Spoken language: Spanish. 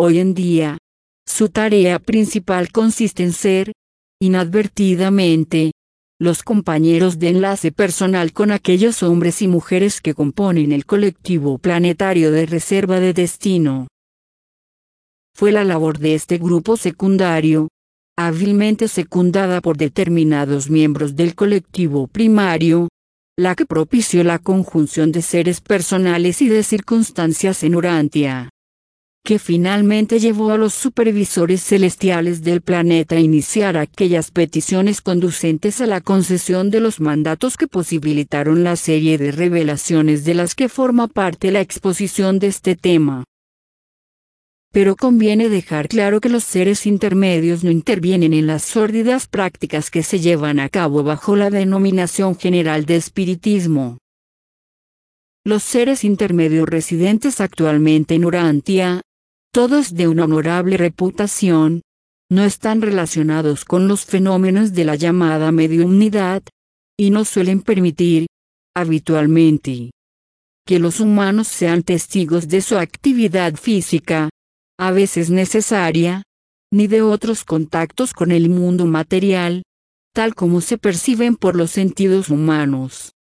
Hoy en día, su tarea principal consiste en ser, inadvertidamente, los compañeros de enlace personal con aquellos hombres y mujeres que componen el colectivo planetario de reserva de destino. Fue la labor de este grupo secundario, hábilmente secundada por determinados miembros del colectivo primario, la que propició la conjunción de seres personales y de circunstancias en Urantia, que finalmente llevó a los supervisores celestiales del planeta a iniciar aquellas peticiones conducentes a la concesión de los mandatos que posibilitaron la serie de revelaciones de las que forma parte la exposición de este tema. Pero conviene dejar claro que los seres intermedios no intervienen en las sórdidas prácticas que se llevan a cabo bajo la denominación general de espiritismo. Los seres intermedios residentes actualmente en Urantia, todos de una honorable reputación, no están relacionados con los fenómenos de la llamada mediumnidad, y no suelen permitir, habitualmente, que los humanos sean testigos de su actividad física, a veces necesaria, ni de otros contactos con el mundo material, tal como se perciben por los sentidos humanos.